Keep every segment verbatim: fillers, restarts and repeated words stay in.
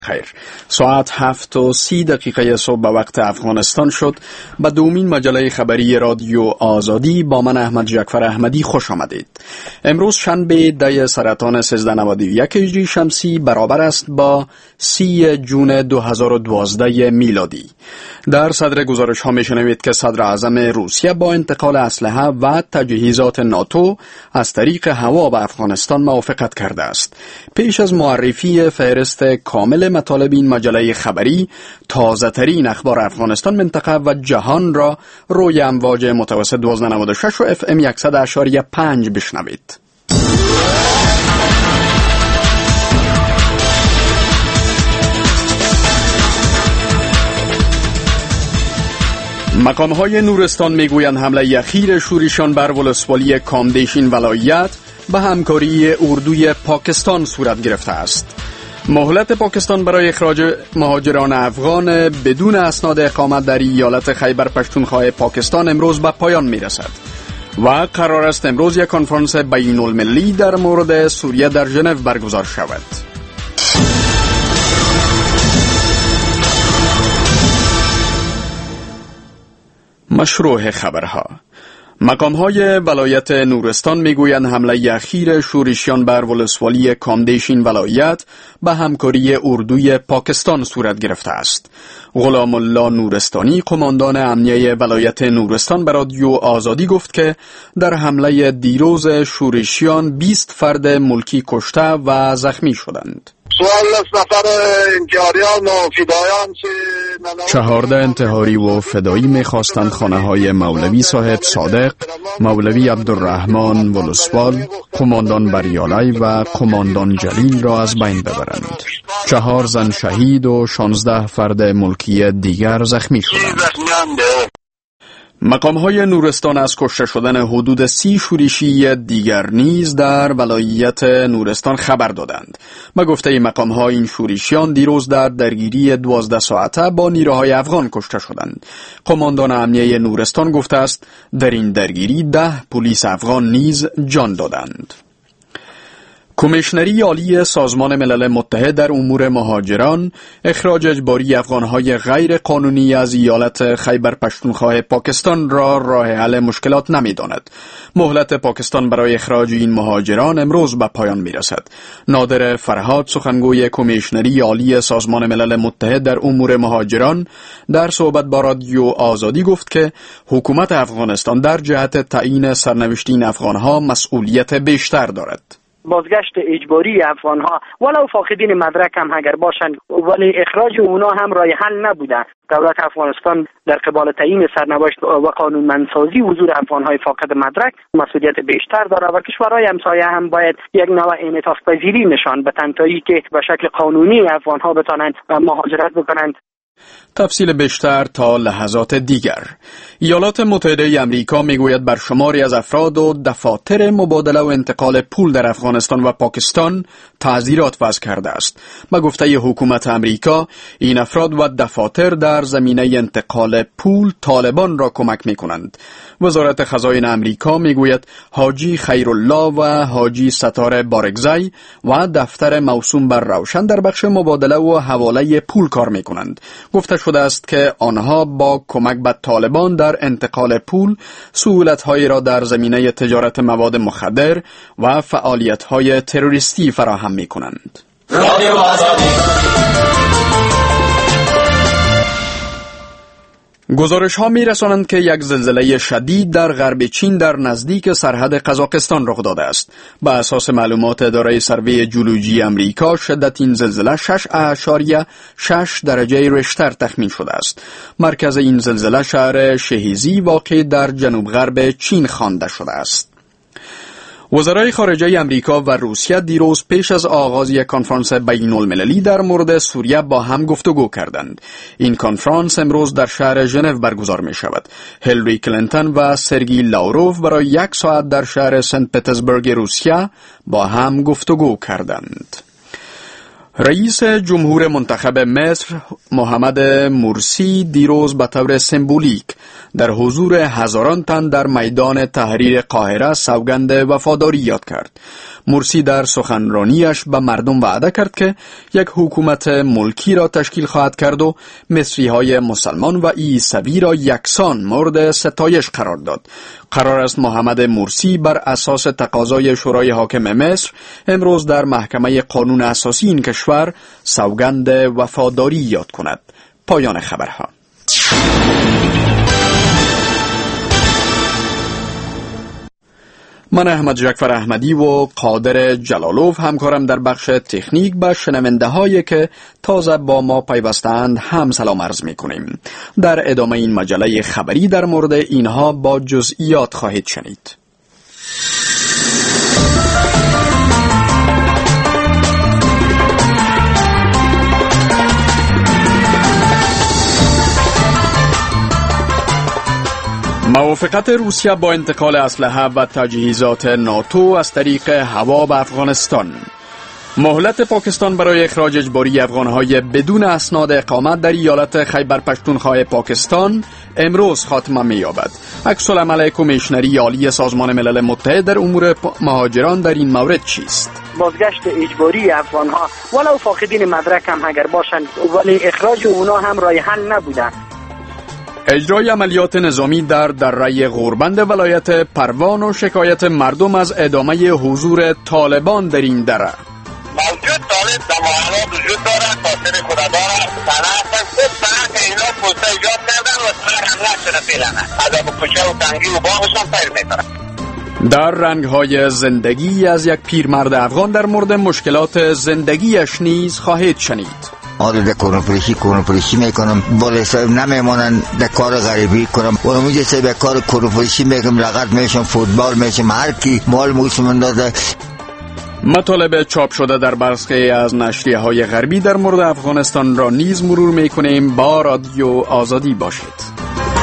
خیر، ساعت هفت و سی دقیقه صبح به وقت افغانستان شد. به دومین مجله خبری رادیو آزادی با من احمد جعفر احمدی خوش آمدید. امروز شنبه ده سرطان سیزده نود و یک هجری شمسی برابر است با سی جون دو هزار و دوازده میلادی. در صدر گزارش ها می شنوید که صدر اعظم روسیه با انتقال اسلحه و تجهیزات ناتو از طریق هوا به افغانستان موافقت کرده است. پیش از معرفی فهرست کامل مطالب این مجله خبری، تازه ترین اخبار افغانستان، منطقه و جهان را روی امواج متوسط دوازده نود و شش و اف ام صد اشاریه پنج بشنوید. مقام‌های نورستان میگویند حمله اخیر شورشیان بر ولسوالی کامدیشین ولایت به همکاری اردوی پاکستان صورت گرفته است. مهلت پاکستان برای اخراج مهاجران افغان بدون اسناد اقامت در ایالت خیبر پشتونخوا پاکستان امروز به پایان میرسد و قرار است امروز یک کنفرانس بین المللی در مورد سوریه در ژنو برگزار شود. مشروع خبرها. مقام‌های ولایت نورستان میگویند حمله اخیر شورشیان بر ولسوالی کامدیشین ولایت به همکاری اردوی پاکستان صورت گرفته است. غلام الله نورستانی، قماندان امنیه ولایت نورستان، به رادیو آزادی گفت که در حمله دیروز شورشیان بیست فرد ملکی کشته و زخمی شدند. چهارده انتحاری و فدایی می‌خواستند خانه‌های مولوی صاحب صادق، مولوی عبدالرحمن ولسوال، قماندان بریالی و قماندان جلیل را از بین ببرند. چهار زن شهید و شانزده فرد ملکی دیگر زخمی شدند. مقام‌های نورستان از کشته شدن حدود سی شورشی دیگر نیز در ولایت نورستان خبر دادند. به گفته مقام‌ها این شورشیان دیروز در درگیری دوازده ساعته با نیروهای افغان کشته شدند. قماندان امنیه نورستان گفته است در این درگیری ده پلیس افغان نیز جان دادند. کمیشنری عالی سازمان ملل متحد در امور مهاجران اخراج اجباری افغانهای غیر قانونی از ایالت خیبر پشتونخوا پاکستان را راه حل مشکلات نمی‌داند. مهلت پاکستان برای اخراج این مهاجران امروز به پایان می‌رسد. نادر فرهاد، سخنگوی کمیشنری عالی سازمان ملل متحد در امور مهاجران، در صحبت با رادیو آزادی گفت که حکومت افغانستان در جهت تعیین سرنوشت این افغانها مسئولیت بیشتر دارد. بازگشت اجباری افغانها ولو فاقدین مدرک هم اگر باشند، ولی اخراج اونا هم راه حل نبوده. دولت افغانستان در قبال تعیین سرنوشت و قانونمندسازی حضور افغانهای فاقد مدرک مسئولیت بیشتر داره و کشورهای همسایه هم باید یک نوع انعطاف پذیری نشان بدهند تا اینکه به شکل قانونی افغانها بتوانند مهاجرت بکنند. تفصیل بیشتر تا لحظات دیگر. ایالات متحده آمریکا میگوید بر شماری از افراد و دفاتر مبادله و انتقال پول در افغانستان و پاکستان تعزیرات وضع کرده است. به گفته حکومت آمریکا، این افراد و دفاتر در زمینه انتقال پول طالبان را کمک میکنند. وزارت خزاین آمریکا میگوید حاجی خیرالله و حاجی ستاره بارگزای و دفتر موسوم بر روشن در بخش مبادله و حواله پول کار میکنند. گفته شده است که آنها با کمک به طالبان در انتقال پول سهولت‌هایی را در زمینه تجارت مواد مخدر و فعالیت‌های تروریستی فراهم می‌کنند. گزارش ها می رسانند که یک زلزله شدید در غرب چین در نزدیک سرحد قزاقستان رخ داده است. به اساس معلومات اداره سروی جیولوژی امریکا، شدت این زلزله شش اشاریه شش درجه ریشتر تخمین شده است. مرکز این زلزله شهر شهیزی واقع در جنوب غرب چین خوانده شده است. وزرای خارجه امریکا و روسیه دیروز پیش از آغاز یک کنفرانس بین المللی در مورد سوریه با هم گفتگو کردند. این کنفرانس امروز در شهر ژنو برگزار می شود. هیلاری کلینتون و سرگئی لاوروف برای یک ساعت در شهر سنت پترزبورگ روسیه با هم گفتگو کردند. رئیس جمهور منتخب مصر محمد مرسی دیروز به طور سمبولیک در حضور هزاران تن در میدان تحریر قاهره سوگند وفاداری یاد کرد. مرسی در سخنرانیش به مردم وعده کرد که یک حکومت ملکی را تشکیل خواهد کرد و مصری های مسلمان و عیسوی را یکسان مورد ستایش قرار داد. قرار است محمد مرسی بر اساس تقاضای شورای حاکم مصر امروز در محکمه قانون اساسی این کشور سوگند وفاداری یاد کند. پایان خبرها. من احمد جعفر احمدی و قادر جلالوف همکارم در بخش تکنیک به شنونده هایی که تازه با ما پیوستند هم سلام عرض می کنیم. در ادامه این مجله خبری در مورد اینها با جزئیات خواهید شنید. موافقت روسیه با انتقال اسلحه و تجهیزات ناتو از طریق هوا به افغانستان. مهلت پاکستان برای اخراج اجباری افغانهای بدون اسناد اقامت در ایالت خیبر پختونخوا پاکستان امروز خاتمه می‌یابد. عکس العمل کمیشنری عالی سازمان ملل متحد در امور مهاجران در این مورد چیست؟ بازگشت اجباری افغانها ولو فاقدین مدرک هم اگر باشند ولی اخراج اونا هم راه حل نبوده. اجرای عملیات نظامی در دره غوربند ولایت پروان و شکایت مردم از ادامه حضور طالبان در این دره. موجود طالب در محلات وجود دارد، تاثیر خود دارد، سنه خوب سنه اینا پوسته ایجاد کردن و سنه حمله شده فیلنه از ابو کوچه و تنگی و باغشان پیر میترن. در رنگهای زندگی از یک پیرمرد افغان در مورد مشکلات زندگیش نیز خواهید شنید. آره در کورنپریشی کورنپریشی میکنم بالا صاحب نمیمانن در کار غریبی کنم و اونجا صاحب کار کورنپریشی میکنم رقت میشم فوتبال میشم هر کی مال موسم اندازه. مطالب چاپ شده در برخی از نشریه های غربی در مورد افغانستان را نیز مرور میکنیم. با رادیو آزادی باشید.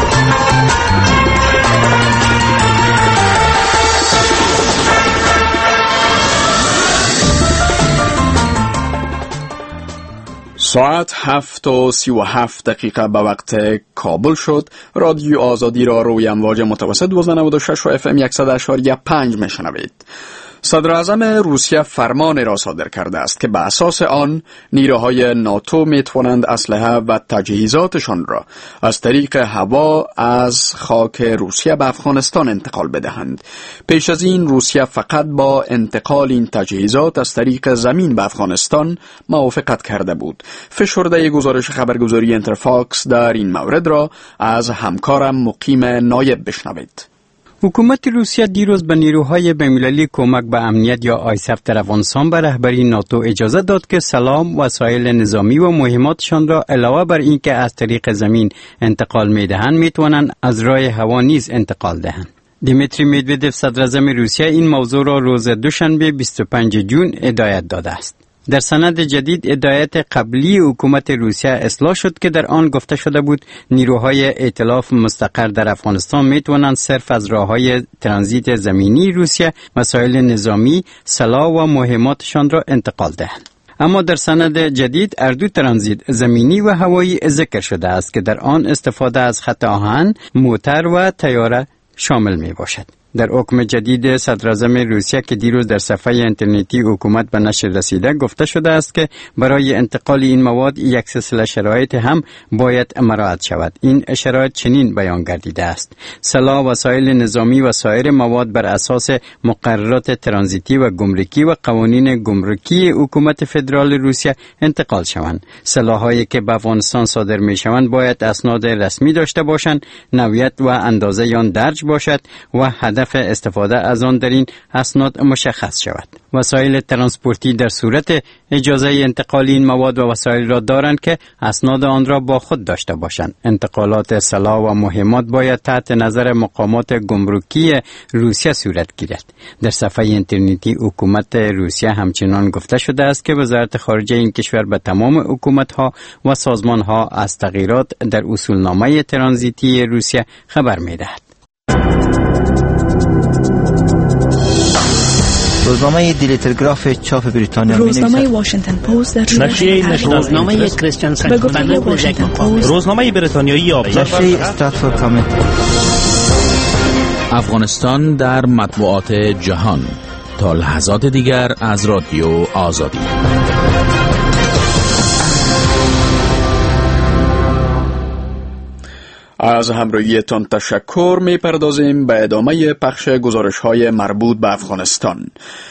ساعت هفت و سی و هفت دقیقه به وقت کابل شد. رادیو آزادی را روی امواج متوسط دویست و نود و شش و اف ام صد و اشاری پنج میشنوید. صدر اعظم روسیه فرمان را صادر کرده است که به اساس آن نیروهای ناتو می توانند اسلحه و تجهیزاتشان را از طریق هوا از خاک روسیه به افغانستان انتقال بدهند. پیش از این روسیه فقط با انتقال این تجهیزات از طریق زمین به افغانستان موافقت کرده بود. فشرده گزارش خبرگزاری انترفاکس در این مورد را از همکارم مقیم نایب بشنوید. حکومت روسیه دیروز به نیروهای بین‌المللی کمک به امنیت یا آیسف در افغانستان به رهبری ناتو اجازه داد که سلام، وسایل نظامی و مهماتشان را علاوه بر اینکه از طریق زمین انتقال می‌دهند می‌توانند از راه هوا نیز انتقال دهند. دیمیتری مدودوف صدر اعظم روسیه این موضوع را روز دوشنبه بیست و پنجم جون هدایت داده است. در سند جدید هدایت قبلی حکومت روسیه اصلاح شد که در آن گفته شده بود نیروهای ائتلاف مستقر در افغانستان میتوانند صرف از راههای ترانزیت زمینی روسیه وسایل نظامی، سلاح و مهماتشان را انتقال دهند. اما در سند جدید اردو ترانزیت زمینی و هوایی ذکر شده است که در آن استفاده از خط آهن، موتر و طیاره شامل می باشد. در حکم جدید صدر اعظم روسیه که دیروز در صفحه اینترنتی حکومت به نشر رسیده گفته شده است که برای انتقال این مواد یک سلسله شرایط هم باید مراعات شود. این شرایط چنین بیان گردیده است: سلاح، وسایل نظامی و سایر مواد بر اساس مقررات ترانزیتی و گمرکی و قوانین گمرکی حکومت فدرال روسیه انتقال شوند. سلاح‌هایی که به افغانستان صادر می‌شوند باید اسناد رسمی داشته باشند، نوعیت و اندازه آن درج باشد و هدف استفاده از آن در این اسناد مشخص شود. وسایل ترانسپورتی در صورت اجازه انتقال این مواد و وسایل را دارند که اسناد آن را با خود داشته باشند. انتقالات سلاح و مهمات باید تحت نظر مقامات گمرکی روسیه صورت گیرد. در صفحه اینترنتی حکومت روسیه همچنان گفته شده است که وزارت خارجه این کشور به تمام حکومت‌ها و سازمان‌ها از تغییرات در اصولنامه ترانزیتی روسیه خبر می‌دهد. روزنامه دیلی تلگراف چاپ بریتانیا روزنامه واشنگتن پست در نشریه روزنامه کریستیان سنت واشنگتن پست روزنامه بریتانیایی ابزرور نشریه استراتفورد کامنت. افغانستان در مطبوعات جهان تا لحظات دیگر از رادیو آزادی. از همراهیتان تشکر. می پردازیم به ادامه پخش گزارش های مربوط به افغانستان.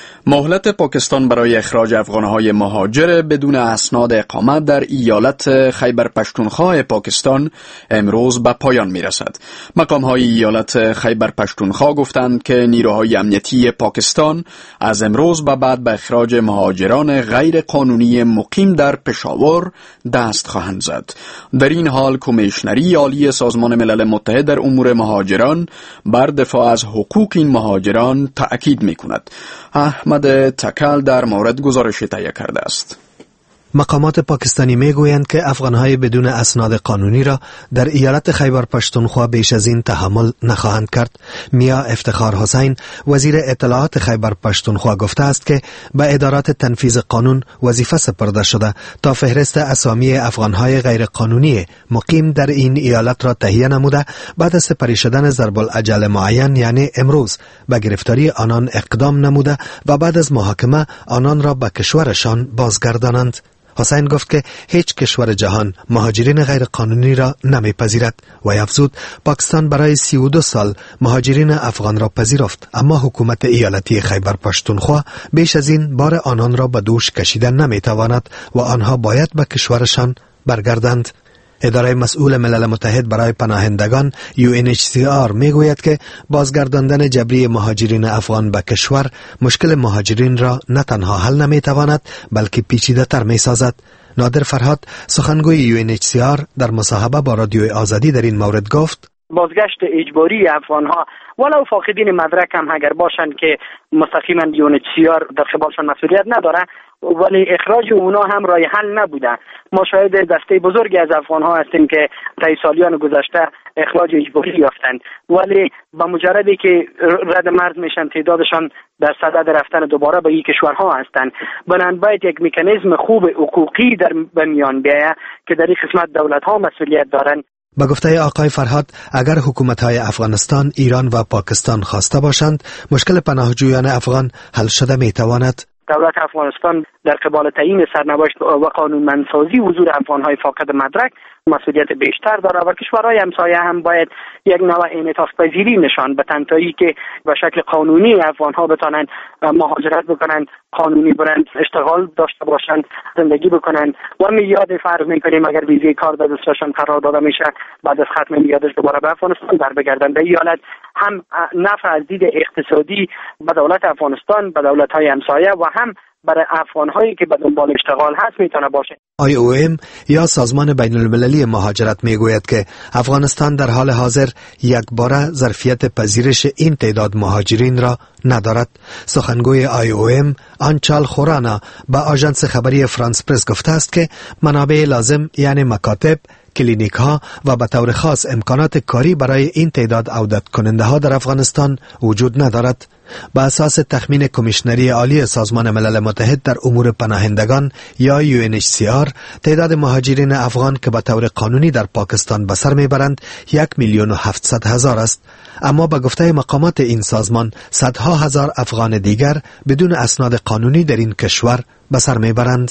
مهلت پاکستان برای اخراج افغانهای مهاجر بدون اسناد اقامت در ایالت خیبر پشتونخوا پاکستان امروز به پایان می رسد. مقام‌های ایالت خیبر پشتونخوا گفتند که نیروهای امنیتی پاکستان از امروز به بعد به اخراج مهاجران غیر قانونی مقیم در پشاور دست خواهند زد. در این حال کمیشنری عالی سازمان ملل متحد در امور مهاجران بر دفاع از حقوق این مهاجران تأکید می کند. احمد تکل در مورد گزارش تهیه کرده است. مقامات پاکستانی میگویند که افغانهای بدون اسناد قانونی را در ایالت خیبر پشتونخوا بیش از این تحمل نخواهند کرد. میا افتخار حسین وزیر اطلاعات خیبر پشتونخوا گفته است که به ادارات تنفیذ قانون وظیفه سپرده شده تا فهرست اسامی افغانهای غیر قانونی مقیم در این ایالت را تهیه نموده بعد از سپری شدن ضرب الاجل معین یعنی امروز به گرفتاری آنان اقدام نموده و بعد از محاکمه آنان را به کشورشان بازگردانند. حسین گفت که هیچ کشور جهان مهاجرین غیر قانونی را نمیپذیرد و افزود پاکستان برای سی و دو سال مهاجرین افغان را پذیرفت، اما حکومت ایالتی خیبر پشتونخوا بیش از این بار آنان را به دوش کشیدن نمیتواند و آنها باید به کشورشان برگردند. اداره مسئول ملل متحد برای پناهندگان یو ان اچ سی آر میگوید که بازگرداندن جبری مهاجرین افغان به کشور مشکل مهاجرین را نه تنها حل نمیتواند بلکه پیچیده تر میسازد. نادر فرهاد سخنگوی یو ان اچ سی آر در مصاحبه با رادیو آزادی در این مورد گفت: بازگشت اجباری افغانها ولو فاقدین مدرک هم اگر باشند که مستقیما یو ان اچ سی آر در قبالشان مسئولیت نداره، ولی اخراج اونا هم راه حل نبوده. ما شاهد دسته بزرگی از افغانها هستیم که طی سالیان گذشته اخراج اجباری یافتند، ولی با مجردی که رد مرز میشن تعدادشان در صدد رفتن دوباره به این کشورها هستند. بنابراین باید یک مکانیزم خوب حقوقی در میان بیاید که در این قسمت دولت‌ها مسئولیت دارند. به گفته آقای فرهاد، اگر حکومت‌های افغانستان، ایران و پاکستان خواسته باشند، مشکل پناهجویان افغان حل شده میتواند. دولت افغانستان در قبال تعیین سرنوشت و قانونمندسازی حضور افغانهای فاقد مدرک مسئولیت بیشتر داره و کشورهای همسایه هم باید یک نوع انعطاف پذیری نشان بدن تا اینکه به شکل قانونی افغانها بتانند مهاجرت بکنند، قانونی برند، اشتغال داشته باشند، زندگی بکنند. و میاد فرض میکنیم اگر ویزه کار در دستشان قرار داده میشه، بعد از ختم میادش دوباره به افغانستان بر بگردند. به ایالت هم نفع از دید اقتصادی به دولت افغانستان، به دولت‌های همسایه و هم برای افغان‌هایی که به دنبال اشتغال هست میتونه باشه. آی او ام یا سازمان بین المللی مهاجرت میگوید که افغانستان در حال حاضر یک باره ظرفیت پذیرش این تعداد مهاجرین را ندارد. سخنگوی آی او ام آنچال خورانا به آژانس خبری فرانس پرس گفته است که منابع لازم یعنی مکاتب، کلینیک ها و به طور خاص امکانات کاری برای این تعداد عودت کننده ها در افغانستان وجود ندارد. با اساس تخمین کمیشنری عالی سازمان ملل متحد در امور پناهندگان یا یو ان اچ سی آر، تعداد مهاجرین افغان که به طور قانونی در پاکستان به سر میبرند یک میلیون و هفتصد هزار است، اما به گفته مقامات این سازمان صدها هزار افغان دیگر بدون اسناد قانونی در این کشور به سر میبرند.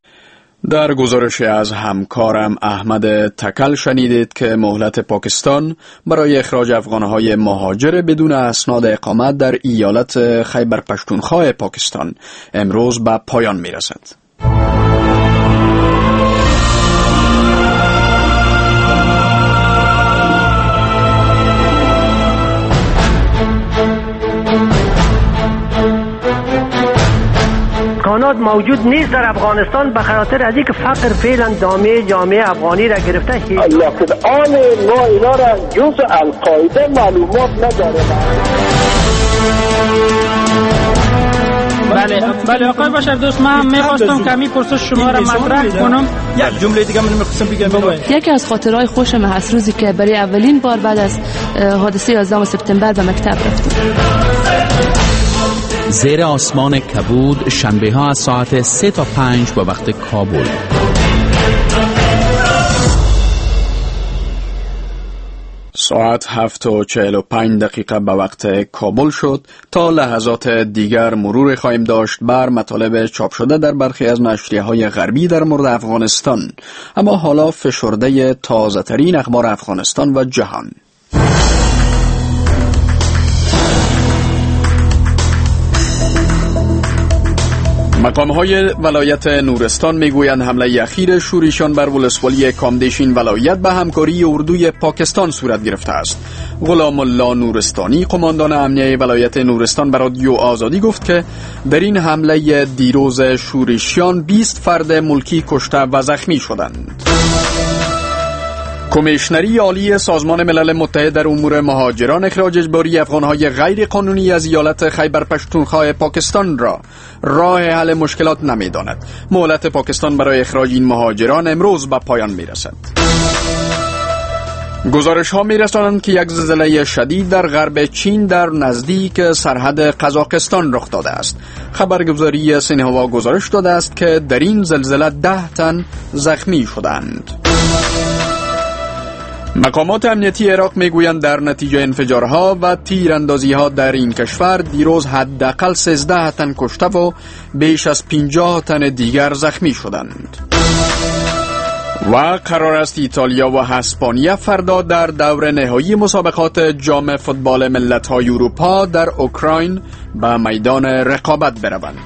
در گزارش از همکارم احمد تکل شنیدید که مهلت پاکستان برای اخراج افغانهای مهاجر بدون اسناد اقامت در ایالت خیبر پشتونخوا پاکستان امروز به پایان می رسد. امکانات موجود نیست در افغانستان به خاطر از اینکه فقر فعلا دامه جامعه افغانی را گرفته. لکن آن ما اینا را جز القاعده معلومات نداره. بله بله آقای بشر دوست، من میخواستم کمی پرسش شما را مطرح کنم. یک جمله دیگه من میخواستم بگم. یکی از خاطرهای خوشم هست روزی که برای اولین بار بعد از حادثه یازدهم سپتامبر به مکتب رفتم. زیر آسمان کبود شنبه ها از ساعت سه تا پنج به وقت کابل. ساعت هفت و چهل و پنج دقیقه به وقت کابل شد. تا لحظات دیگر مرور خواهیم داشت بر مطالب چاپ شده در برخی از نشریه‌های غربی در مورد افغانستان. اما حالا فشرده تازه ترین اخبار افغانستان و جهان. مقام‌های ولایت نورستان میگویند حمله اخیر شورشیان بر ولسوالی کامدشین ولایت به همکاری اردوی پاکستان صورت گرفته است. غلام الله نورستانی قماندان امنیه ولایت نورستان به رادیو آزادی گفت که در این حمله دیروز شورشیان بیست فرد ملکی کشته و زخمی شدند. کمیشنری عالی سازمان ملل متحد در امور مهاجران اخراج اجباری افغانهای غیر قانونی از ایالت خیبر پختونخوا پاکستان را راه حل مشکلات نمی‌داند. مهلت پاکستان برای اخراج این مهاجران امروز به پایان می‌رسد. گزارش ها می رسانند که یک زلزله شدید در غرب چین در نزدیک سرحد قزاقستان رخ داده است. خبرگزاری سینهوا گزارش داده است که در این زلزله ده تن زخمی شدند. مقامات امنیتی عراق میگویند در نتیجه انفجارها و تیراندازی‌ها در این کشور دیروز حداقل سیزده تن کشته و بیش از پنجاه تن دیگر زخمی شدند. و قرار است ایتالیا و اسپانیا فردا در دور نهایی مسابقات جام فوتبال ملت‌های اروپا در اوکراین به میدان رقابت بروند.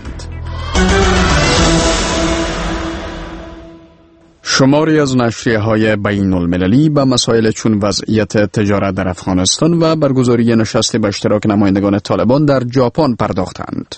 شماری از نشریه‌های بین المللی به مسائل چون وضعیت تجارت در افغانستان و برگزاری نشست به اشتراک نمایندگان طالبان در ژاپن پرداختند.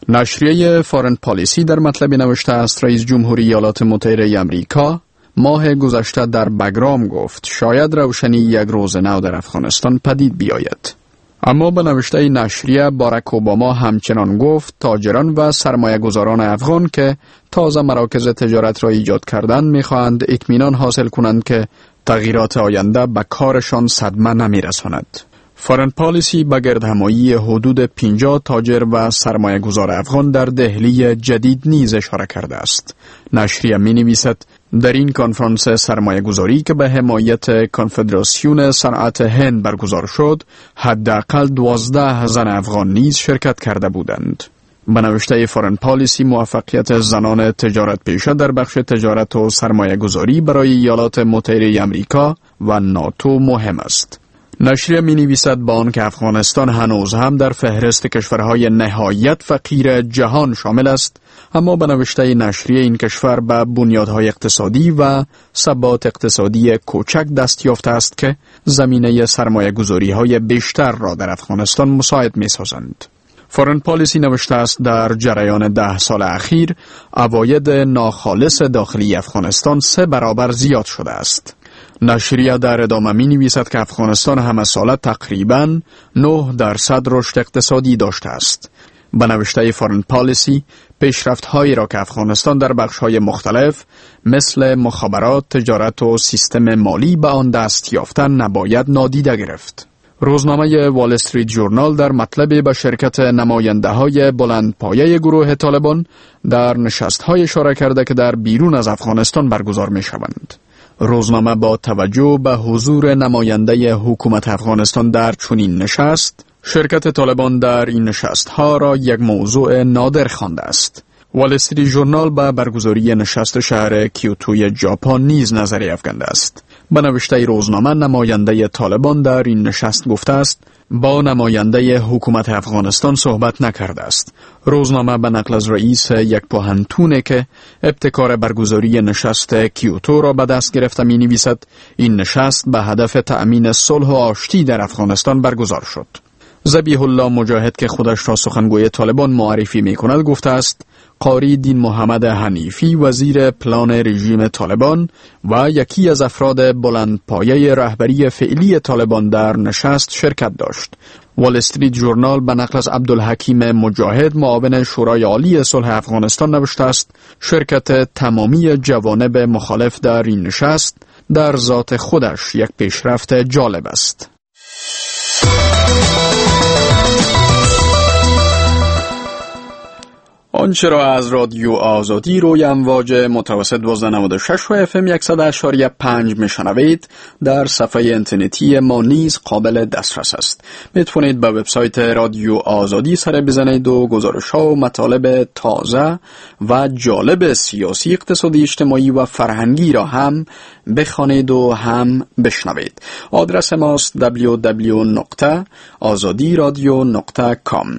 نشریه فارن پالیسی در مطلبی نوشته است رئیس جمهوری ایالات متحده آمریکا ماه گذشته در بگرام گفت شاید روشنی یک روز نو در افغانستان پدید بیاید. اما به نوشته نشریه باراک اوباما همچنان گفت تاجران و سرمایه گذاران افغان که تازه مراکز تجارت را ایجاد کردند میخواهند اطمینان حاصل کنند که تغییرات آینده به کارشان صدمه نمیرساند. فارن پالیسی به گردهمایی حدود پنجاه تاجر و سرمایه گذار افغان در دهلی جدید نیز اشاره کرده است. نشریه می نویسد در این کنفرانس سرمایه گذاری که به حمایت کنفدراسیون صنعت هند برگزار شد، حداقل دوازده زن افغان نیز شرکت کرده بودند. به نوشته فارن پالیسی موفقیت زنان تجارت پیشه در بخش تجارت و سرمایه گذاری برای ایالات متحده آمریکا و ناتو مهم است. نشریه می نویسد با آنکه افغانستان هنوز هم در فهرست کشورهای نهایت فقیر جهان شامل است، اما به نوشته نشریه این کشور به بنیادهای اقتصادی و ثبات اقتصادی کوچک دست یافته است که زمینه سرمایه گذاری های بیشتر را در افغانستان مساعد می سازند. فارن پالیسی نوشته است در جریان ده سال اخیر عواید ناخالص داخلی افغانستان سه برابر زیاد شده است. نشریه در ادامه می نویسد که افغانستان همه ساله تقریباً نه درصد رشد اقتصادی داشته است. به نوشته فارن پالیسی پیشرفت هایی را که افغانستان در بخش های مختلف مثل مخابرات، تجارت و سیستم مالی به آن دست یافتن نباید نادیده گرفت. روزنامه وال استریت ژورنال در مطلبی به شرکت نماینده های بلندپایه گروه طالبان در نشست های اشاره کرده که در بیرون از افغانستان برگزار می شوند. روزنامه با توجه به حضور نماینده حکومت افغانستان در چنین نشست، شرکت طالبان در این نشست ها را یک موضوع نادر خوانده است. وال استریت ژورنال به برگزاری نشست شهر کیوتوی ژاپن نیز نظری افکنده است. به نوشته روزنامه نماینده طالبان در این نشست گفته است با نماینده حکومت افغانستان صحبت نکرده است. روزنامه به نقل از رئیس یک پوهنتونه که ابتکار برگزاری نشست کیوتو را به دست گرفته می نویسد این نشست به هدف تأمین صلح و آشتی در افغانستان برگزار شد. ذبیح الله مجاهد که خودش را سخنگوی طالبان معرفی می کند گفته است قاری دین محمد حنیفی وزیر پلان رژیم طالبان و یکی از افراد بلندپایه رهبری فعلی طالبان در نشست شرکت داشت. وال استریت ژورنال به نقل از عبدالحکیم مجاهد معاون شورای عالی صلح افغانستان نوشته است شرکت تمامی جوانب مخالف در این نشست در ذات خودش یک پیشرفت جالب است. آنچه را از رادیو آزادی روی امواج متوسط دوازده نود و شش و اف ام صد و پنج میشنوید در صفحه اینترنتی ما نیز قابل دسترس است. میتونید به وبسایت رادیو آزادی سر بزنید و گزارش ها و مطالب تازه و جالب سیاسی، اقتصادی، اجتماعی و فرهنگی را هم بخوانید و هم بشنوید. آدرس ماست دبلیو دبلیو دبلیو دات آزادی رادیو دات کام.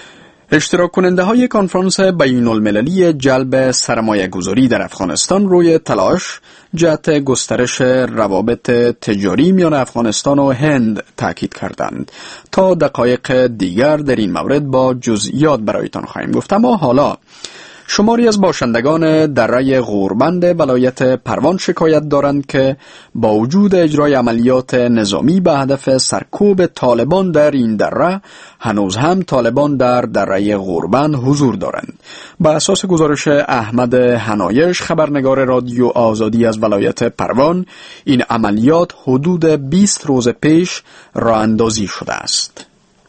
اشتراک کننده های کنفرانس بین المللی جلب سرمایه گذاری در افغانستان روی تلاش جهت گسترش روابط تجاری میان افغانستان و هند تاکید کردند. تا دقایق دیگر در این مورد با جزئیات برایتان خواهیم گفت. اما حالا شماری از باشندگان دره غوربند ولایت پروان شکایت دارند که با وجود اجرای عملیات نظامی به هدف سرکوب طالبان در این دره، هنوز هم طالبان در دره غوربند حضور دارند. به اساس گزارش احمد حنایش، خبرنگار رادیو آزادی از ولایت پروان، این عملیات حدود بیست روز پیش راه اندازی شده است.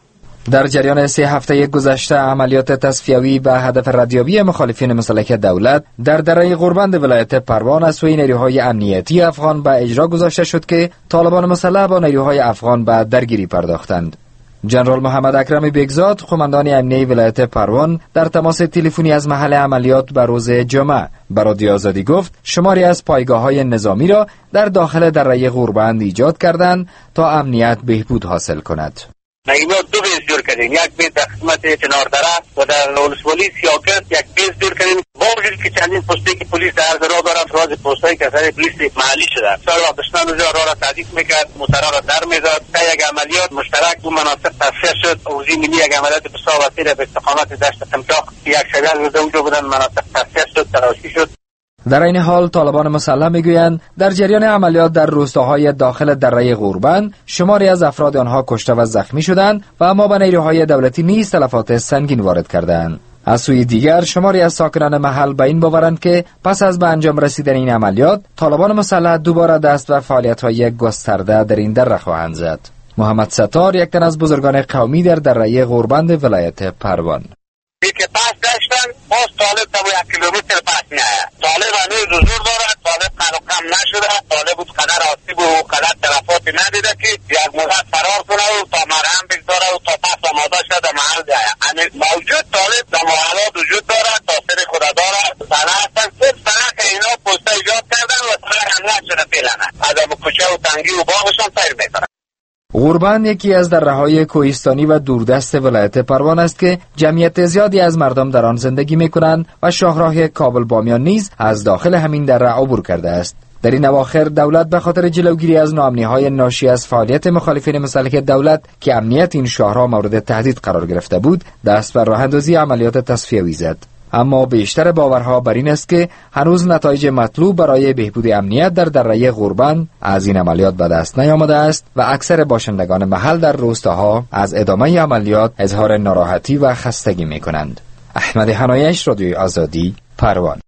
در جریان سه هفته گذشته عملیات تصفیوی به هدف ردیابی مخالفین مسلح دولت در دره غوربند ولایت پروان از سوی نیروهای امنیتی افغان به اجرا گذاشته شد که طالبان مسلح با نیروهای افغان به درگیری پرداختند. جنرال محمد اکرم بگزاد، قماندان امنیه ولایت پروان، در تماس تلفنی از محل عملیات به روز جمعه به رادیو آزادی گفت شماری از پایگاه‌های نظامی را در داخل دره غوربند ایجاد کردند تا امنیت بهبود حاصل کند. اینا دو بیز جور کردیم، یک بیز در قسمت چناردره و در ولسوالی سیاکرد یک بیز جور کردیم. با وجود که چندین پستی که پلیس در عرض راه دارند، راز پستایی که اثر پلیس محلی شده، سال وقت دشمن روزی راه را تعدیق میکرد، موترها را در میزد. تا یک عملیات مشترک دو مناطق تصفیه شد. ارزی ملی یک عملیات بسیار وسیع به استقامت دشت قمچاق که یک شبیه روز اونجا بودن، مناطق تصفیه شد، تلاشی شد. در این حال طالبان مسلح میگویند در جریان عملیات در روستاهای داخل دره غوربند شماری از افراد آنها کشته و زخمی شدند و اما به نیروهای دولتی نیز تلفات سنگین وارد کردند. از سوی دیگر شماری از ساکنان محل به این باورند که پس از به انجام رسیدن این عملیات طالبان مسلح دوباره دست و فعالیت‌های گسترده در این دره خواهند زد. محمد ستار، یک تن از بزرگان قومی در دره غوربند ولایت پروان: که پس داشتن باز طالب تا یک کیلومتر پس میآید. طالب هنوز حضور دارد. طالب قلقم نشده. طالب بود قدر آسیب و قدر تلفاتی ندیده که یک مدت فرار کنه و تا مرهم بگذاره و تا پس آماده شده محل بیاید. موجود طالب در محلات وجود دارد، تاثیر خود دارد. سنه هستن صرف سنه که اینا پسته ایجاد کردن و سنه حمله شده فعلا. از کوچه و تنگی و باغشان سیر میکنن. غوربند یکی از دره‌های کوهستانی و دوردست ولایت پروان است که جمعیت زیادی از مردم در آن زندگی می‌کنند و شاهراه کابل بامیان نیز از داخل همین دره عبور کرده است. در این اواخر دولت به خاطر جلوگیری از ناامنی‌های ناشی از فعالیت مخالفین مسلح دولت که امنیت این شاهراه مورد تهدید قرار گرفته بود، دست بر راه اندازی عملیات تصفیوی زد. اما بیشتر باورها بر این است که هنوز نتایج مطلوب برای بهبود امنیت در دره غوربند از این عملیات به دست نیامده است و اکثر باشندگان محل در روستاها از ادامه عملیات اظهار ناراحتی و خستگی می کنند. احمد حنایش، رادیوی آزادی، پروان.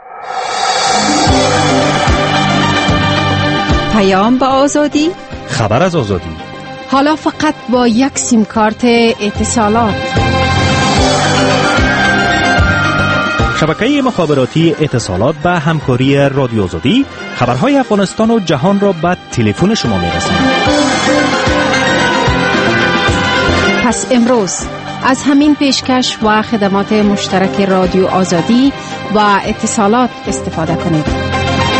پیام با آزادی، خبر از آزادی، حالا فقط با یک سیم کارت اتصالات. شبکه مخابراتی اتصالات به همکاری رادیو آزادی خبرهای افغانستان و جهان را به تلفن شما می‌رساند. پس امروز از همین پیشکش و خدمات مشترک رادیو آزادی و اتصالات استفاده کنید.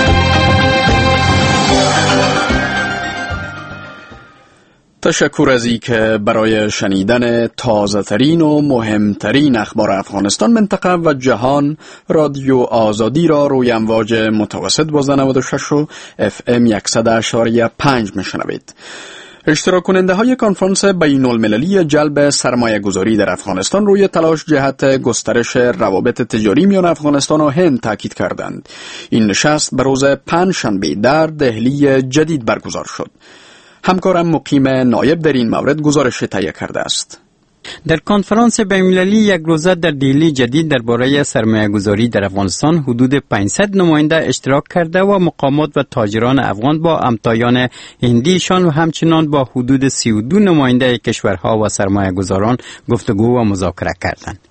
تشکر از این که برای شنیدن تازه ترین و مهمترین اخبار افغانستان، منطقه و جهان رادیو آزادی را روی امواج متوسط دوازده نود و شش و اف ام صد و پنج میشنوید. اشتراک کننده های کنفرانس بین المللی جلب سرمایه گذاری در افغانستان روی تلاش جهت گسترش روابط تجاری میان افغانستان و هند تاکید کردند. این نشست به روز پنجشنبه در دهلی جدید برگزار شد. همکارم مقیم نایب در این مورد گزارش تهیه کرده است. در کنفرانس بین‌المللی یک روزه در دهلی جدید درباره سرمایه‌گذاری در افغانستان حدود پانصد نماینده اشتراک کرده و مقامات و تاجران افغان با همتایان هندیشان و همچنان با حدود سی و دو نماینده کشورها و سرمایه‌گذاران گفتگو و مذاکره کردند.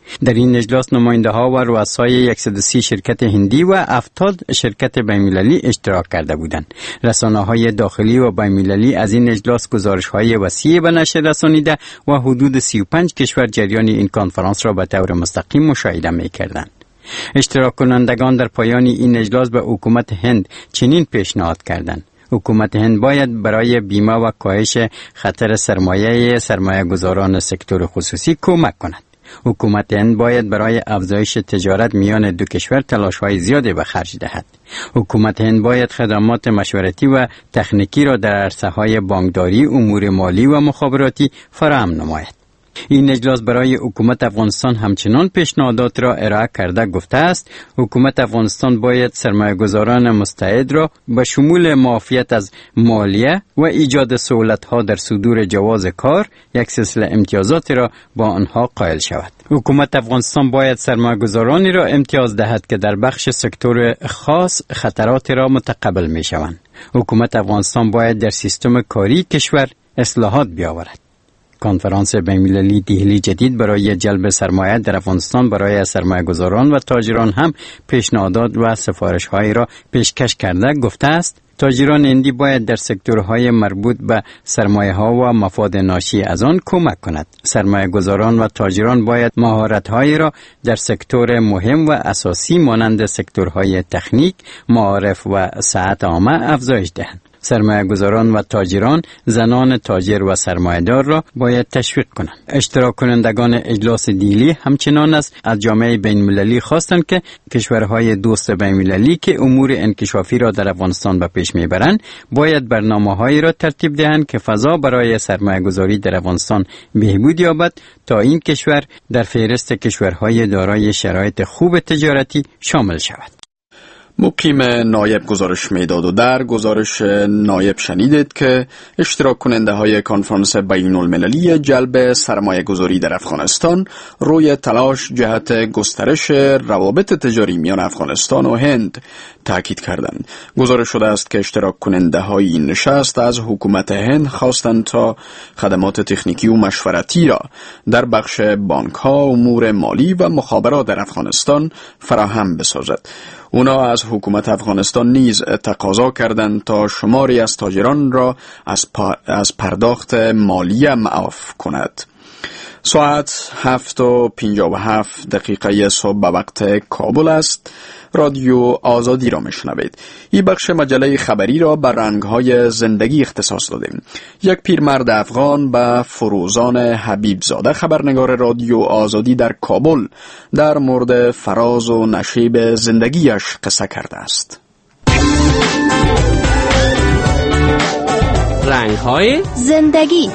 در این اجلاس نماینده ها و رؤسای صد و سی شرکت هندی و هفتاد شرکت بین‌المللی اشتراک کرده بودند. رسانه های داخلی و بین‌المللی از این اجلاس گزارش های وسیع به نشر رسانیده و حدود سی و پنج کشور جریان این کنفرانس را به طور مستقیم مشاهده می کردند. اشتراک کنندگان در پایان این اجلاس به حکومت هند چنین پیشنهاد کردند: حکومت هند باید برای بیمه و کاهش خطر سرمایه سرمایه گذاران سکتور خصوصی کمک کند. حکومت هند باید برای افزایش تجارت میان دو کشور تلاش‌های زیادی به خرج دهد. حکومت هند باید خدمات مشورتی و تکنیکی را در عرصه‌های بانکداری، امور مالی و مخابراتی فراهم نماید. این اجلاس برای حکومت افغانستان همچنان پیشنهادات را ارائه کرده گفته است: حکومت افغانستان باید سرمایه‌گذاران مستعد را به شمول معافیت از مالیه و ایجاد سهولت‌ها در صدور جواز کار، یک سلسله امتیازات را با آنها قائل شود. حکومت افغانستان باید سرمایه‌گذارانی را امتیاز دهد که در بخش سکتور خاص خطرات را متقبل می‌شوند. حکومت افغانستان باید در سیستم کاری کشور اصلاحات بیاورد. کنفرانس بین‌المللی دهلی جدید برای جلب سرمایه در افغانستان برای سرمایه‌گذاران و تاجران هم پیشنهادات و سفارش‌هایی را پیشکش کرده گفته است: تاجران هندی باید در سکتورهای مربوط به سرمایه‌ها و مفاد ناشی از آن کمک کند. سرمایه‌گذاران و تاجران باید مهارت‌هایی را در سکتور مهم و اساسی مانند سکتورهای تکنیک، معارف و صحت عامه افزایش دهند. سرمایه‌گذاران و تاجران، زنان تاجر و سرمایه‌دار را باید تشویق کنند. اشتراک کنندگان اجلاس دیلی همچنان از از جامعه بین‌المللی خواستند که کشورهای دوست بین‌المللی که امور انکشافی را در افغانستان به پیش میبرند باید برنامه‌هایی را ترتیب دهند که فضا برای سرمایه‌گذاری در افغانستان بهبود یابد تا این کشور در فهرست کشورهای دارای شرایط خوب تجارتی شامل شود. مقیم نایب گزارش میداد و در گزارش نایب شنیدید که اشتراک کننده های کنفرانس بین المللی جلب سرمایه گذاری در افغانستان روی تلاش جهت گسترش روابط تجاری میان افغانستان و هند تاکید کردند. گزارش شده است که اشتراک کننده های این نشست از حکومت هند خواستند تا خدمات تکنیکی و مشورتی را در بخش بانک ها، امور مالی و مخابرات در افغانستان فراهم بسازد. اونا از حکومت افغانستان نیز تقاضا کردند تا شماری از تاجران را از, پا از پرداخت مالی معاف کند. ساعت هفت و پنجاه و هفت دقیقه صبح به وقت کابل است. رادیو آزادی را میشنوید. این بخش مجله خبری را به رنگ‌های زندگی اختصاص دادیم. یک پیرمرد افغان به فروزان حبیبزاده خبرنگار رادیو آزادی در کابل در مورد فراز و نشیب زندگیش قصه کرده است. رنگ‌های زندگی.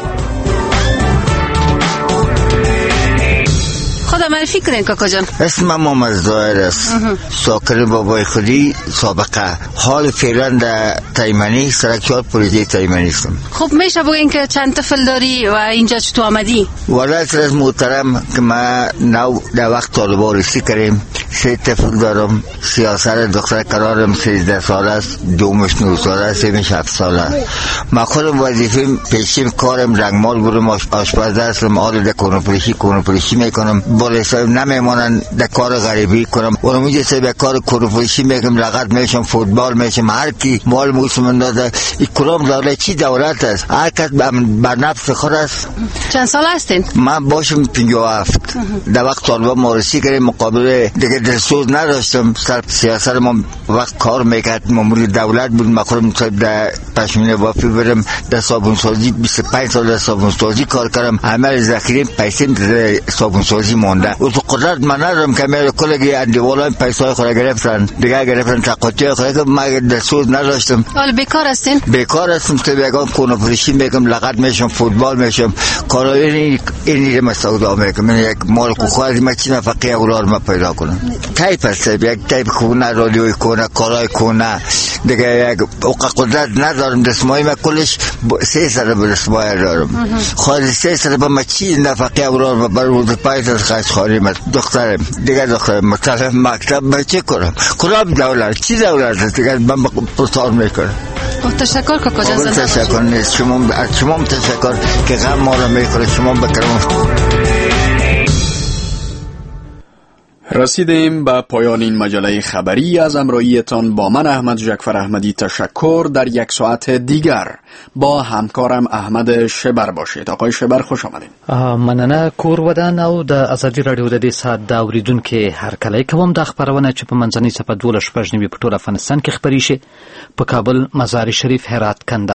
خدا معرفی کنین کاکا جان. اسمم محمد ظاهر است. ساکن بابای خودی سابقه. حال فعلا در تایمنی سرکیار پروژه تایمنی هستم. خب میشه بگین که چند طفل داری و اینجا چطور آمدی؟ والله سرز محترم که ما نو در وقت طالبا رسی کردیم. سه طفل دارم. سیاست دختر قرارم سیزده سال است. دومش نو سال است. سیمش هفت سال است. ما خودم وظیفیم پیشیم کارم رنگمال بودم. آشپز هستم. آل در کنوپریشی کنوپریشی میکنم. بالا صاحب نمیمونن در کار غریبی کنم. اونم اینجا صاحب کار کنوپریشی میکنم. لغت میشم فوتبال میشم. هر کی مال موسم اندازه. این کلام دولت چی دولت است؟ هر کس بر نفس خود است. چند سال هستین؟ من باشم پنجاه و هفت. در وقت طالبا مارسی کردیم مقابل دیگه دلسوز نداشتم. سر سیاست ما وقت کار میکرد. مامور دولت بود. من خودم در پشمینه بافی برم در صابون سازی بیست و پنج سال در صابون سازی کار کردم. عمل ذخیره پیسه در صابون سازی مونده. و تو قدرت من ندارم که میره کلگی اندیوالا پیسای خود گرفتن. دیگه گرفتن تقاطی خود که من دلسوز نداشتم. حالا بیکار هستین؟ بیکار هستم. تو بیگم کنوپریشی میگم. لغت میشم فوتبال میشم. کارای این اینی رو مسعودا میگم. من یک مال کو خواهد ما چی نفقه اولار ما پیدا کنم. تایپ است. یک تایپ خونه رادیوی کنه کارای کنه. دیگه یک اوقا قدرت ندارم. دستمایی من کلش سه سر به دستمایی دارم. خواهد سه سر به ما چی نفقه اولار ما بر روز پایت از خواهد خواهیم دخترم. دیگه دخترم مطلب مکتب ما چه کنم؟ کلام دولت چی دولت است؟ دیگه من پرتار میکنم. تشکر کاکا جان. تشکر نیست. شما شما تشکر که غم ما را میکنه. شما بکرم. رسیدیم به پایان این مجله خبری. از همراهیتان با من احمد جعفر احمدی تشکر. در یک ساعت دیگر با همکارم احمد شبر باشید. آقای شبر خوش آمدید. مننه کور ودان او د ازادي رادیو د دې ساعت د اوریدونکو هر کله کوم د خبرونه چې په منځنۍ صفه دولس شپږ نیمې په ټول افغانستان کې خبري شي په کابل، مزار شریف، هرات، کندهار